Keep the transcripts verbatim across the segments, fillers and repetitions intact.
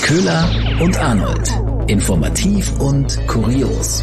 Köhler und Arnold. Informativ und kurios.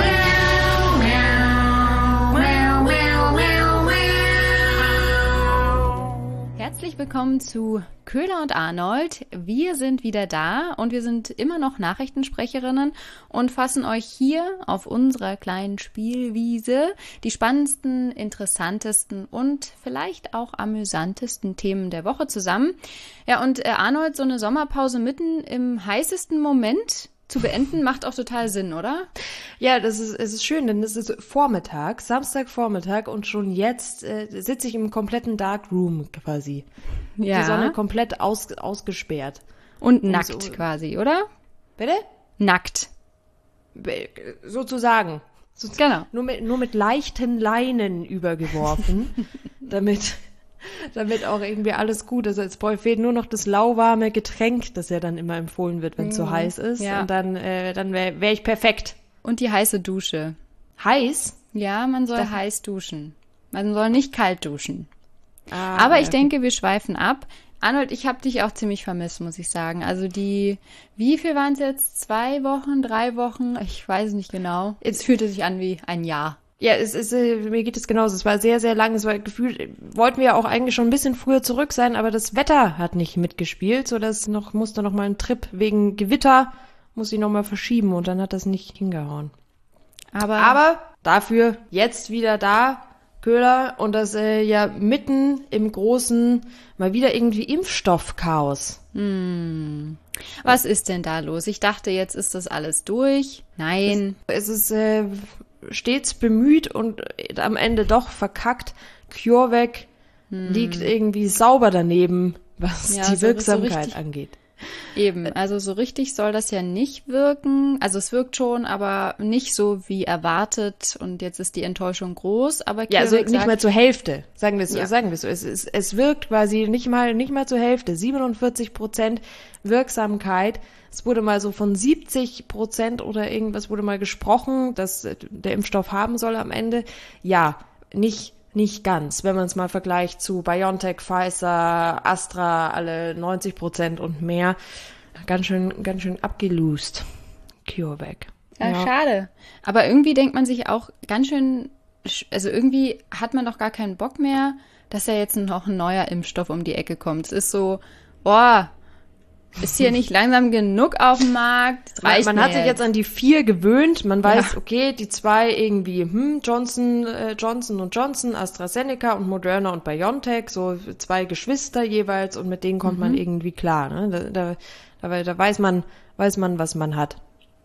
Herzlich willkommen zu Köhler und Arnold. Wir sind wieder da und wir sind immer noch Nachrichtensprecherinnen und fassen euch hier auf unserer kleinen Spielwiese die spannendsten, interessantesten und vielleicht auch amüsantesten Themen der Woche zusammen. Ja, und äh, Arnold, so eine Sommerpause mitten im heißesten Moment zu beenden, macht auch total Sinn, oder? Ja, das ist, es ist schön, denn es ist Vormittag, Samstagvormittag und schon jetzt äh, sitze ich im kompletten Darkroom quasi. Ja. Die Sonne komplett aus, ausgesperrt. Und Und nackt so- quasi, oder? Bitte? Nackt. Be- Sozusagen. So, Genau. Nur mit, nur mit leichten Leinen übergeworfen, damit, damit auch irgendwie alles gut ist. Jetzt brauche- fehlt nur noch das lauwarme Getränk, das ja dann immer empfohlen wird, wenn es so heiß ist. Ja. Und dann, äh, dann wäre wär ich perfekt. Und die heiße Dusche. Heiß? Ja, man soll heiß duschen. Man soll nicht kalt duschen. Ah, Aber ich ja. denke, wir schweifen ab. Arnold, ich habe dich auch ziemlich vermisst, muss ich sagen. Also die, wie viel waren es jetzt? Zwei Wochen, drei Wochen? Ich weiß nicht genau. Es fühlte sich an wie ein Jahr. Ja, es ist, äh, mir geht es genauso. Es war sehr, sehr lang. Es war gefühlt, wollten wir ja auch eigentlich schon ein bisschen früher zurück sein, aber das Wetter hat nicht mitgespielt, so dass noch, musste noch mal ein Trip wegen Gewitter, muss ich noch mal verschieben und dann hat das nicht hingehauen. Aber, Aber dafür jetzt wieder da, Köhler, und das äh, ja mitten im großen, mal wieder irgendwie Impfstoffchaos. was ist denn da los? Ich dachte, jetzt ist das alles durch. Nein. Es ist äh, stets bemüht und äh, am Ende doch verkackt. CureVac liegt irgendwie sauber daneben, was Ja, die so- so Wirksamkeit richtig- angeht. Eben, also so richtig soll das ja nicht wirken. Also es wirkt schon, aber nicht so wie erwartet. Und jetzt ist die Enttäuschung groß. Aber Ja, also CureVac nicht sagt, mal zur Hälfte, sagen wir es so. Ja. Sagen wir es so. Es, es, es wirkt quasi nicht mal, nicht mal zur Hälfte. siebenundvierzig Prozent Wirksamkeit. Es wurde mal so von siebzig Prozent oder irgendwas wurde mal gesprochen, dass äh, der Impfstoff haben soll am Ende. Ja, nicht Nicht ganz, wenn man es mal vergleicht zu BioNTech, Pfizer, Astra, alle neunzig Prozent und mehr. Ganz schön, ganz schön abgelost. CureVac. Ja, schade. Aber irgendwie denkt man sich auch ganz schön, sch- also irgendwie hat man doch gar keinen Bock mehr, dass ja jetzt noch ein neuer Impfstoff um die Ecke kommt. Es ist so, boah, ist hier nicht langsam genug auf dem Markt? Das Man, reicht man mir hat sich jetzt an die vier gewöhnt. Man weiß, Ja. okay, die zwei irgendwie, hm, Johnson, äh, Johnson und Johnson, AstraZeneca und Moderna und BioNTech, so zwei Geschwister jeweils und mit denen kommt man irgendwie klar. Ne? Da, da, da, da weiß man, weiß man, was man hat.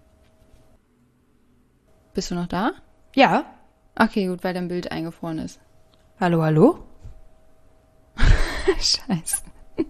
Bist du noch da? Ja. Okay, gut, weil dein Bild eingefroren ist. Hallo, hallo? Scheiße.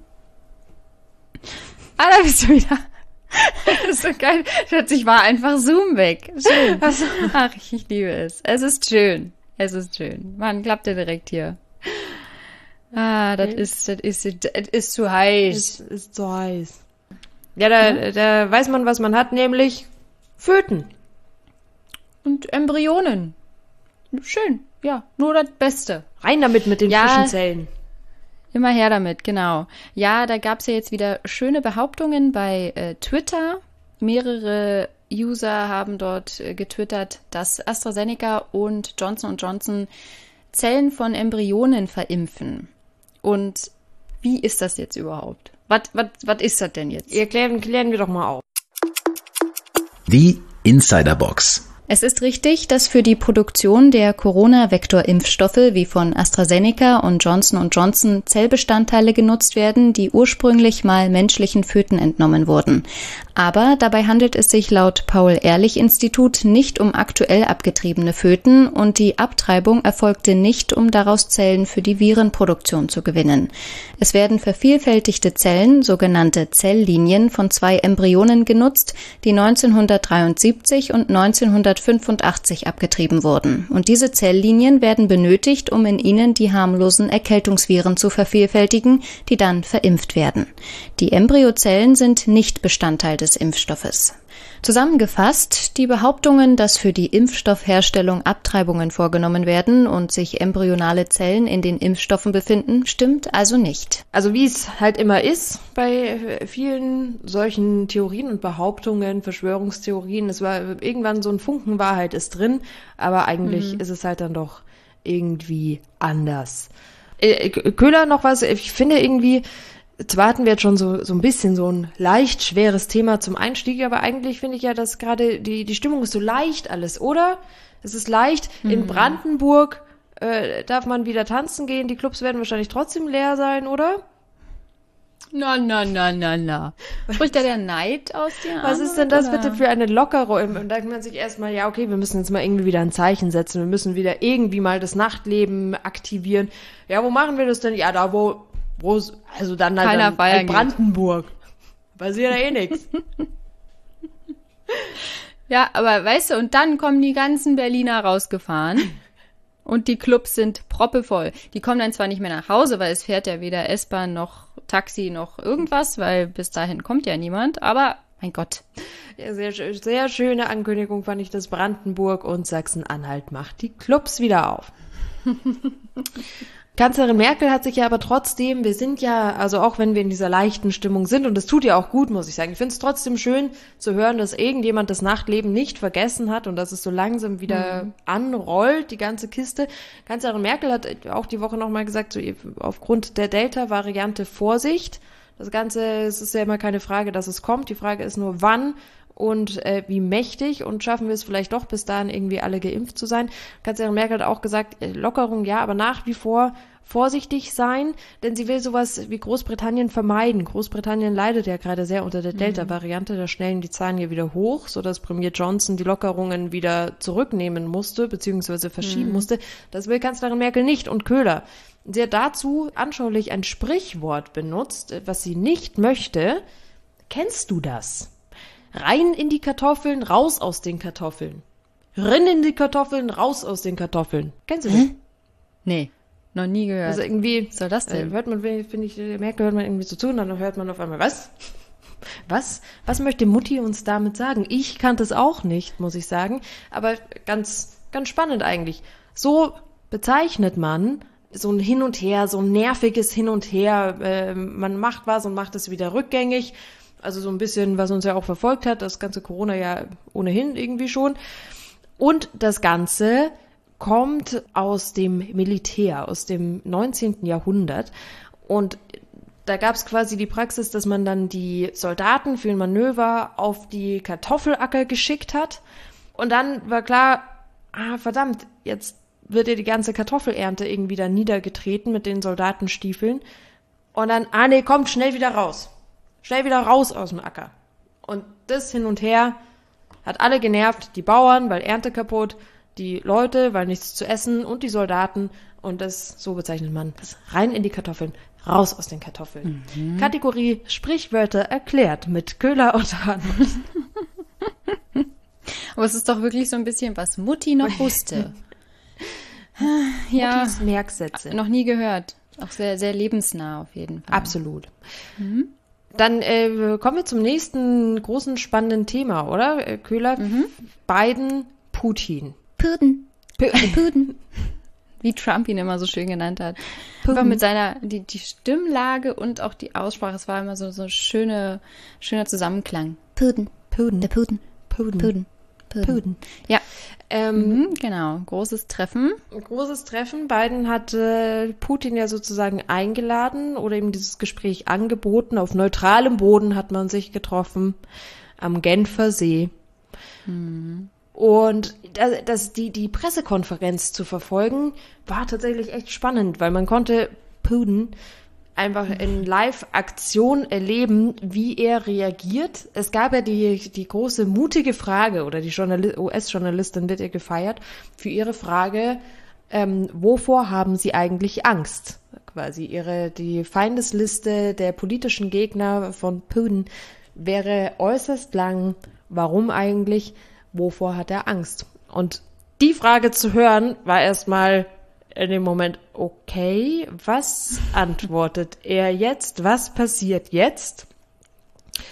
Ah, da bist du wieder. Das ist so geil. Plötzlich war einfach Zoom weg. Schön. Ach, ich, ich liebe es. Es ist schön. Es ist schön. Man klappt ja direkt hier. Ah, das ist, das ist, das ist zu heiß. Es ist so heiß. Ja, da, da weiß man, was man hat, nämlich Föten. Und Embryonen. Schön. Ja, nur das Beste. Rein damit mit den Ja. frischen Zellen. Immer her damit, genau. Ja, da gab's ja jetzt wieder schöne Behauptungen bei äh, Twitter. Mehrere User haben dort äh, getwittert, dass AstraZeneca und Johnson und Johnson Zellen von Embryonen verimpfen. Und wie ist das jetzt überhaupt? Was was was ist das denn jetzt? Erklären, klären wir doch mal auf. Die Insiderbox. Es ist richtig, dass für die Produktion der Corona-Vektor-Impfstoffe wie von AstraZeneca und Johnson und Johnson Zellbestandteile genutzt werden, die ursprünglich mal menschlichen Föten entnommen wurden. Aber dabei handelt es sich laut Paul-Ehrlich-Institut nicht um aktuell abgetriebene Föten und die Abtreibung erfolgte nicht, um daraus Zellen für die Virenproduktion zu gewinnen. Es werden vervielfältigte Zellen, sogenannte Zelllinien, von zwei Embryonen genutzt, die neunzehnhundertdreiundsiebzig und neunzehnhundertfünfundachtzig abgetrieben wurden. Und diese Zelllinien werden benötigt, um in ihnen die harmlosen Erkältungsviren zu vervielfältigen, die dann verimpft werden. Die Embryozellen sind nicht Bestandteil des Impfstoffes. Zusammengefasst, die Behauptungen, dass für die Impfstoffherstellung Abtreibungen vorgenommen werden und sich embryonale Zellen in den Impfstoffen befinden, stimmt also nicht. Also wie es halt immer ist bei vielen solchen Theorien und Behauptungen, Verschwörungstheorien, es war irgendwann so ein Funken Wahrheit ist drin, aber eigentlich mhm. ist es halt dann doch irgendwie anders. Äh, Köhler noch was, ich finde irgendwie, zwar hatten wir jetzt schon so, so ein bisschen so ein leicht schweres Thema zum Einstieg, aber eigentlich finde ich ja, dass gerade die, die Stimmung ist so leicht alles, oder? Es ist leicht. Hm. In Brandenburg äh, darf man wieder tanzen gehen, die Clubs werden wahrscheinlich trotzdem leer sein, oder? Na, na, na, na, na. Spricht da der Neid aus dir? Was ist denn das oder? Bitte für eine Lockerung? Und da kann man sich erstmal, ja, okay, wir müssen jetzt mal irgendwie wieder ein Zeichen setzen, wir müssen wieder irgendwie mal das Nachtleben aktivieren. Ja, wo machen wir das denn? Ja, da, wo Wo, also dann halt Keiner dann, in Brandenburg. Passiert ja eh nichts. Ja, aber weißt du, und dann kommen die ganzen Berliner rausgefahren und die Clubs sind proppevoll. Die kommen dann zwar nicht mehr nach Hause, weil es fährt ja weder S-Bahn noch Taxi noch irgendwas, weil bis dahin kommt ja niemand, aber mein Gott. Ja, sehr, sehr schöne Ankündigung fand ich, dass Brandenburg und Sachsen-Anhalt macht die Clubs wieder auf. Kanzlerin Merkel hat sich ja aber trotzdem, wir sind ja, also auch wenn wir in dieser leichten Stimmung sind, und das tut ja auch gut, muss ich sagen, ich finde es trotzdem schön zu hören, dass irgendjemand das Nachtleben nicht vergessen hat und dass es so langsam wieder mhm. anrollt, die ganze Kiste. Kanzlerin Merkel hat auch die Woche nochmal gesagt, so aufgrund der Delta-Variante Vorsicht. Das Ganze, es ist ja immer keine Frage, dass es kommt, die Frage ist nur, wann und äh, wie mächtig, und schaffen wir es vielleicht doch bis dahin irgendwie alle geimpft zu sein. Kanzlerin Merkel hat auch gesagt, äh, Lockerung ja, aber nach wie vor vorsichtig sein, denn sie will sowas wie Großbritannien vermeiden. Großbritannien leidet ja gerade sehr unter der Delta-Variante, da schnellen die Zahlen ja wieder hoch, sodass Premier Johnson die Lockerungen wieder zurücknehmen musste, beziehungsweise verschieben mhm. musste. Das will Kanzlerin Merkel nicht. Und Köhler, sie hat dazu anschaulich ein Sprichwort benutzt, was sie nicht möchte. Kennst du das? Rein in die Kartoffeln, raus aus den Kartoffeln. Rein in die Kartoffeln, raus aus den Kartoffeln. Kennst du das? Hm? Nee, noch nie gehört. Also irgendwie, was soll das denn? Äh, hört man, finde ich, Merkel hört man irgendwie so zu und dann hört man auf einmal, was? Was? Was möchte Mutti uns damit sagen? Ich kannte es auch nicht, muss ich sagen. Aber ganz, ganz spannend eigentlich. So bezeichnet man so ein Hin und Her, so ein nerviges Hin und Her. Äh, man macht was und macht es wieder rückgängig. Also so ein bisschen, was uns ja auch verfolgt hat, das ganze Corona ja ohnehin irgendwie schon. Und das Ganze kommt aus dem Militär, aus dem neunzehnten Jahrhundert. Und da gab es quasi die Praxis, dass man dann die Soldaten für ein Manöver auf die Kartoffelacker geschickt hat. Und dann war klar, ah verdammt, jetzt wird ja die ganze Kartoffelernte irgendwie da niedergetreten mit den Soldatenstiefeln. Und dann, ah nee, kommt schnell wieder raus. Schnell wieder raus aus dem Acker. Und das hin und her hat alle genervt. Die Bauern, weil Ernte kaputt, die Leute, weil nichts zu essen und die Soldaten. Und das, so bezeichnet man das, rein in die Kartoffeln, raus aus den Kartoffeln. Mhm. Kategorie Sprichwörter erklärt mit Köhler und Hartmut. Aber es ist doch wirklich so ein bisschen, was Mutti noch wusste. Ja, Muttis Merksätze. Noch nie gehört. Auch sehr, sehr lebensnah auf jeden Fall. Absolut. Mhm. Dann äh, kommen wir zum nächsten großen spannenden Thema, oder? Äh, Köhler, mhm. Biden, Putin. Putin. Putin. Wie Trump ihn immer so schön genannt hat. Einfach mit seiner, die, die Stimmlage und auch die Aussprache, es war immer so, so schöne, schöner Zusammenklang. Putin. Putin. Der Putin. Putin. Putin. Putin. Ja. Ähm, mhm, genau, großes Treffen. Großes Treffen. Biden hat äh, Putin ja sozusagen eingeladen oder ihm dieses Gespräch angeboten. Auf neutralem Boden hat man sich getroffen, am Genfer See. Mhm. Und das, das, die, die Pressekonferenz zu verfolgen, war tatsächlich echt spannend, weil man konnte Putin einfach in Live-Aktion erleben, wie er reagiert. Es gab ja die, die große mutige Frage, oder die Journal- U S-Journalistin wird ja gefeiert, für ihre Frage, ähm, wovor haben Sie eigentlich Angst? Quasi ihre, die Feindesliste der politischen Gegner von Putin wäre äußerst lang. Warum eigentlich? Wovor hat er Angst? Und die Frage zu hören, war erstmal in dem Moment, okay, was antwortet er jetzt? Was passiert jetzt?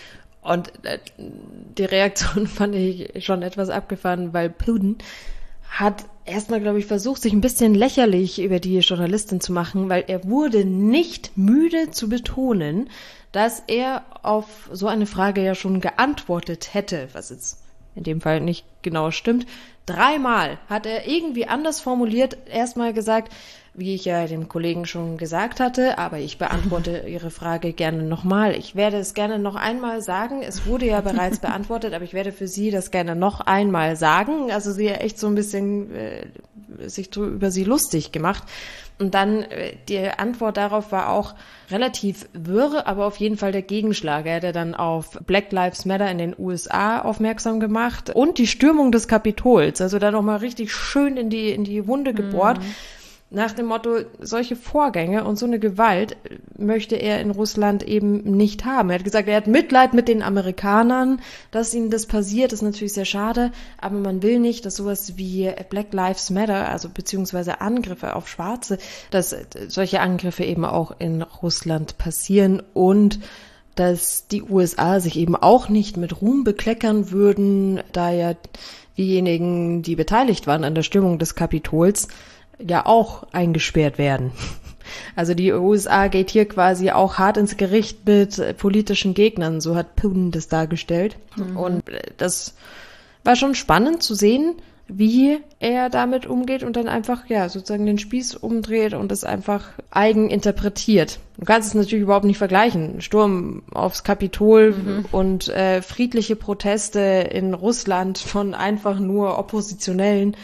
Und äh, die Reaktion fand ich schon etwas abgefahren, weil Putin hat erstmal, glaube ich, versucht, sich ein bisschen lächerlich über die Journalistin zu machen, weil er wurde nicht müde zu betonen, dass er auf so eine Frage ja schon geantwortet hätte, was jetzt in dem Fall nicht genau stimmt. Dreimal hat er irgendwie anders formuliert, erstmal gesagt, wie ich ja dem Kollegen schon gesagt hatte, aber ich beantworte Ihre Frage gerne nochmal. Ich werde es gerne noch einmal sagen. Es wurde ja bereits beantwortet, aber ich werde für Sie das gerne noch einmal sagen. Also sie hat echt so ein bisschen äh, sich so über sie lustig gemacht. Und dann, äh, die Antwort darauf war auch relativ wirr, aber auf jeden Fall der Gegenschlag. Er hat ja dann auf Black Lives Matter in den U S A aufmerksam gemacht und die Stürmung des Kapitols. Also da nochmal richtig schön in die, in die Wunde gebohrt. Mhm. Nach dem Motto, solche Vorgänge und so eine Gewalt möchte er in Russland eben nicht haben. Er hat gesagt, er hat Mitleid mit den Amerikanern, dass ihnen das passiert, das ist natürlich sehr schade, aber man will nicht, dass sowas wie Black Lives Matter, also beziehungsweise Angriffe auf Schwarze, dass solche Angriffe eben auch in Russland passieren und dass die U S A sich eben auch nicht mit Ruhm bekleckern würden, da ja diejenigen, die beteiligt waren an der Stürmung des Kapitols, ja auch eingesperrt werden. Also die U S A geht hier quasi auch hart ins Gericht mit politischen Gegnern, so hat Putin das dargestellt. Mhm. Und das war schon spannend zu sehen, wie er damit umgeht und dann einfach, ja, sozusagen den Spieß umdreht und es einfach eigen interpretiert. Du kannst es natürlich überhaupt nicht vergleichen. Sturm aufs Kapitol mhm. und äh, friedliche Proteste in Russland von einfach nur Oppositionellen,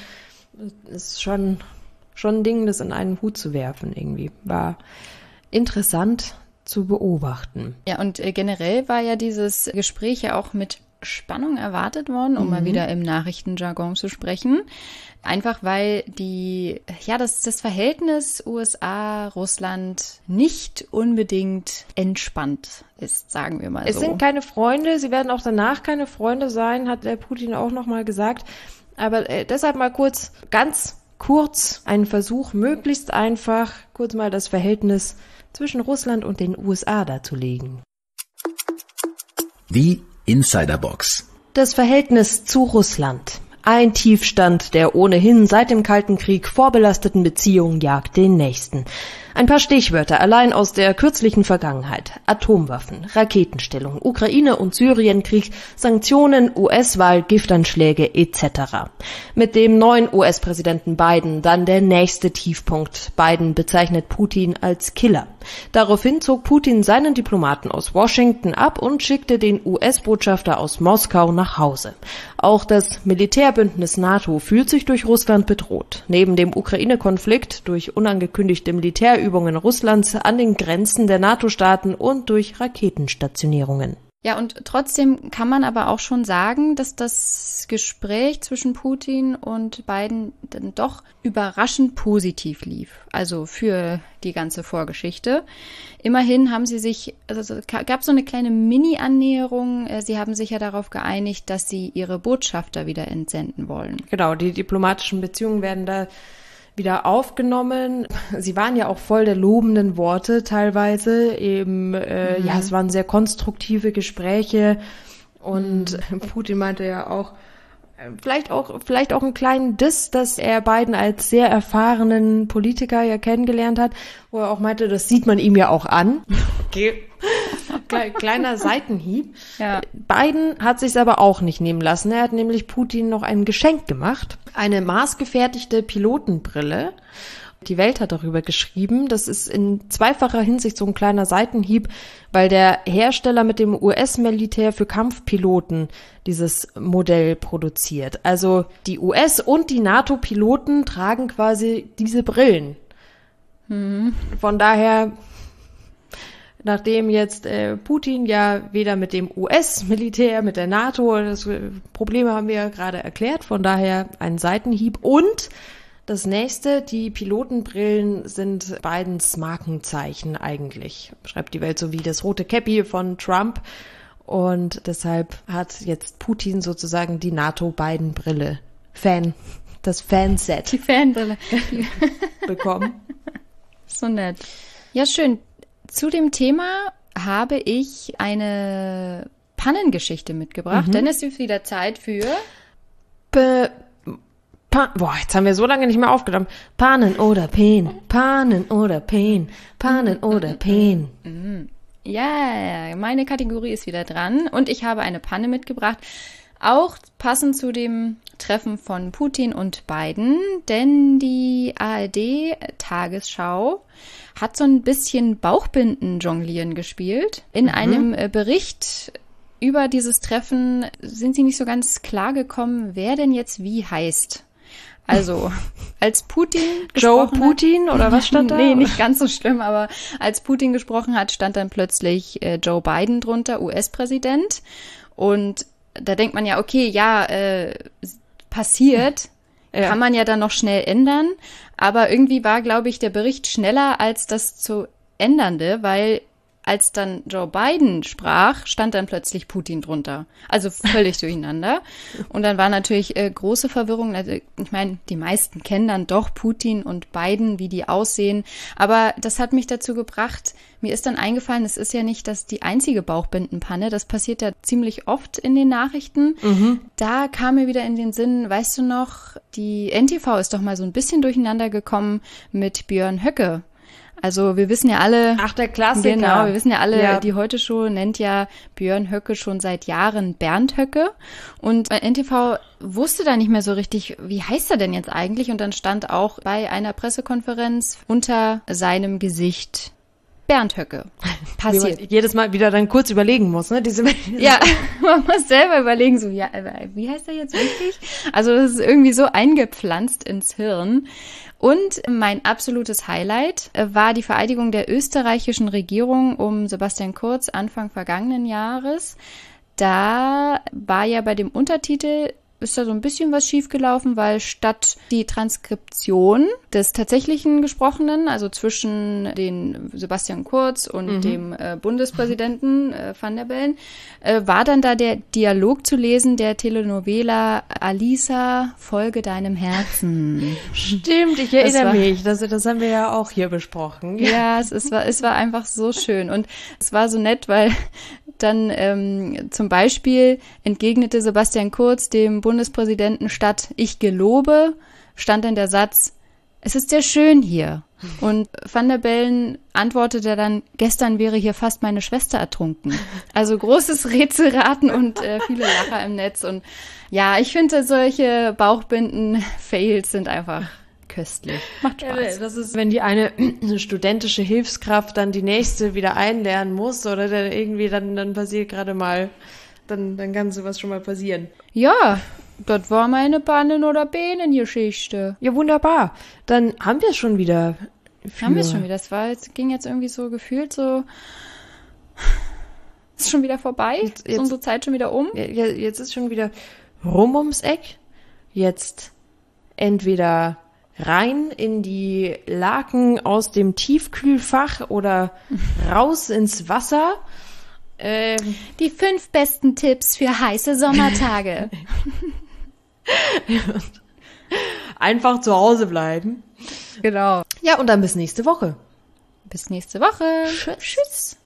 ist schon schon ein Ding, das in einen Hut zu werfen irgendwie. War interessant zu beobachten. Ja, und äh, generell war ja dieses Gespräch ja auch mit Spannung erwartet worden, um mhm. mal wieder im Nachrichtenjargon zu sprechen. Einfach weil die, ja, das, das Verhältnis U S A-Russland nicht unbedingt entspannt ist, sagen wir mal es so. Es sind keine Freunde, sie werden auch danach keine Freunde sein, hat der Putin auch nochmal gesagt. Aber äh, deshalb mal kurz, ganz kurz ein Versuch, möglichst einfach, kurz mal das Verhältnis zwischen Russland und den U S A darzulegen. Die Insiderbox. Das Verhältnis zu Russland. Ein Tiefstand der ohnehin seit dem Kalten Krieg vorbelasteten Beziehungen jagt den nächsten. Ein paar Stichwörter allein aus der kürzlichen Vergangenheit. Atomwaffen, Raketenstellung, Ukraine- und Syrienkrieg, Sanktionen, U S-Wahl, Giftanschläge et cetera. Mit dem neuen U S-Präsidenten Biden dann der nächste Tiefpunkt. Biden bezeichnet Putin als Killer. Daraufhin zog Putin seinen Diplomaten aus Washington ab und schickte den U S-Botschafter aus Moskau nach Hause. Auch das Militärbündnis NATO fühlt sich durch Russland bedroht. Neben dem Ukraine-Konflikt durch unangekündigte Militärübungen Russlands an den Grenzen der NATO-Staaten und durch Raketenstationierungen. Ja, und trotzdem kann man aber auch schon sagen, dass das Gespräch zwischen Putin und Biden dann doch überraschend positiv lief. Also für die ganze Vorgeschichte. Immerhin haben sie sich, also es gab so eine kleine Mini-Annäherung. Sie haben sich ja darauf geeinigt, dass sie ihre Botschafter wieder entsenden wollen. Genau, die diplomatischen Beziehungen werden da wieder aufgenommen. Sie waren ja auch voll der lobenden Worte teilweise. Eben, äh, mhm. ja, es waren sehr konstruktive Gespräche und mhm. Putin meinte ja auch, vielleicht auch, vielleicht auch einen kleinen Diss, dass er Biden als sehr erfahrenen Politiker ja kennengelernt hat, wo er auch meinte, das sieht man ihm ja auch an. Okay. Kleiner Seitenhieb. Ja. Biden hat sich's aber auch nicht nehmen lassen. Er hat nämlich Putin noch ein Geschenk gemacht. Eine maßgefertigte Pilotenbrille. Die Welt hat darüber geschrieben. Das ist in zweifacher Hinsicht so ein kleiner Seitenhieb, weil der Hersteller mit dem U S-Militär für Kampfpiloten dieses Modell produziert. Also die U S- und die NATO-Piloten tragen quasi diese Brillen. Mhm. Von daher, nachdem jetzt äh, Putin ja weder mit dem U S-Militär, mit der NATO, das äh, Probleme haben wir ja gerade erklärt, von daher ein Seitenhieb. Und das nächste, die Pilotenbrillen sind Bidens Markenzeichen eigentlich. Schreibt die Welt, so wie das rote Käppi von Trump. Und deshalb hat jetzt Putin sozusagen die NATO-Biden-Brille Fan, das Fanset. Die Fanbrille. bekommen. So nett. Ja, schön. Zu dem Thema habe ich eine Pannengeschichte mitgebracht, mhm. denn es ist wieder Zeit für Be- Pa- Boah, jetzt haben wir so lange nicht mehr aufgenommen. Pannen oder Peen, Pannen oder Peen, Pannen oder Peen. Ja, yeah, meine Kategorie ist wieder dran und ich habe eine Panne mitgebracht, auch passend zu dem Treffen von Putin und Biden, denn die A R D-Tagesschau hat so ein bisschen Bauchbinden-Jonglieren gespielt. In mhm. einem äh, Bericht über dieses Treffen sind sie nicht so ganz klar gekommen, wer denn jetzt wie heißt. Also, als Putin Joe gesprochen Putin hat, oder was stand da? Nee, nicht ganz so schlimm, aber als Putin gesprochen hat, stand dann plötzlich äh, Joe Biden drunter, U S-Präsident. Und da denkt man ja, okay, ja, äh, passiert, ja. kann man ja dann noch schnell ändern. Aber irgendwie war, glaube ich, der Bericht schneller als das zu Ändernde, weil als dann Joe Biden sprach, stand dann plötzlich Putin drunter. Also völlig durcheinander. Und dann war natürlich äh, große Verwirrung. Also, ich meine, die meisten kennen dann doch Putin und Biden, wie die aussehen. Aber das hat mich dazu gebracht, mir ist dann eingefallen, es ist ja nicht das die einzige Bauchbindenpanne. Das passiert ja ziemlich oft in den Nachrichten. Mhm. Da kam mir wieder in den Sinn, weißt du noch, die N T V ist doch mal so ein bisschen durcheinander gekommen mit Björn Höcke. Also wir wissen ja alle, ach der Klassiker, genau, wir wissen ja alle, ja. die Heute-Show nennt ja Björn Höcke schon seit Jahren Bernd Höcke und N T V wusste da nicht mehr so richtig, wie heißt er denn jetzt eigentlich, und dann stand auch bei einer Pressekonferenz unter seinem Gesicht Bernd Höcke. Passiert. Wie man jedes Mal wieder dann kurz überlegen muss, ne? Diese ja, man muss selber überlegen, so ja, wie heißt er jetzt wirklich? Also das ist irgendwie so eingepflanzt ins Hirn. Und mein absolutes Highlight war die Vereidigung der österreichischen Regierung um Sebastian Kurz Anfang vergangenen Jahres. Da war ja bei dem Untertitel, ist da so ein bisschen was schiefgelaufen, weil statt die Transkription des tatsächlichen Gesprochenen, also zwischen den Sebastian Kurz und mhm. dem äh, Bundespräsidenten äh, Van der Bellen, äh, war dann da der Dialog zu lesen der Telenovela Alisa, folge deinem Herzen. Stimmt, ich erinnere das war, mich, das, das haben wir ja auch hier besprochen. Ja, es, es, war, es war einfach so schön und es war so nett, weil dann ähm, zum Beispiel entgegnete Sebastian Kurz dem Bundespräsidenten statt ich gelobe, stand dann der Satz, es ist sehr schön hier. Und Van der Bellen antwortete dann, gestern wäre hier fast meine Schwester ertrunken. Also großes Rätselraten und äh, viele Lacher im Netz. Und ja, ich finde, solche Bauchbinden-Fails sind einfach köstlich. Macht Spaß. Ja, das ist, wenn die eine studentische Hilfskraft dann die nächste wieder einlernen muss oder dann irgendwie dann, dann passiert gerade mal, dann, dann kann sowas schon mal passieren. Ja, das war meine Pannen- oder Bienengeschichte. Ja, wunderbar. Dann haben wir es schon wieder. Für haben wir es schon wieder. Das war jetzt, ging jetzt irgendwie so gefühlt so, ist schon wieder vorbei. Jetzt, ist unsere Zeit schon wieder um. Jetzt ist schon wieder rum ums Eck. Jetzt entweder rein in die Laken aus dem Tiefkühlfach oder raus ins Wasser. Ähm, die fünf besten Tipps für heiße Sommertage. Einfach zu Hause bleiben. Genau. Ja, und dann bis nächste Woche. Bis nächste Woche. Tschüss. Tschüss.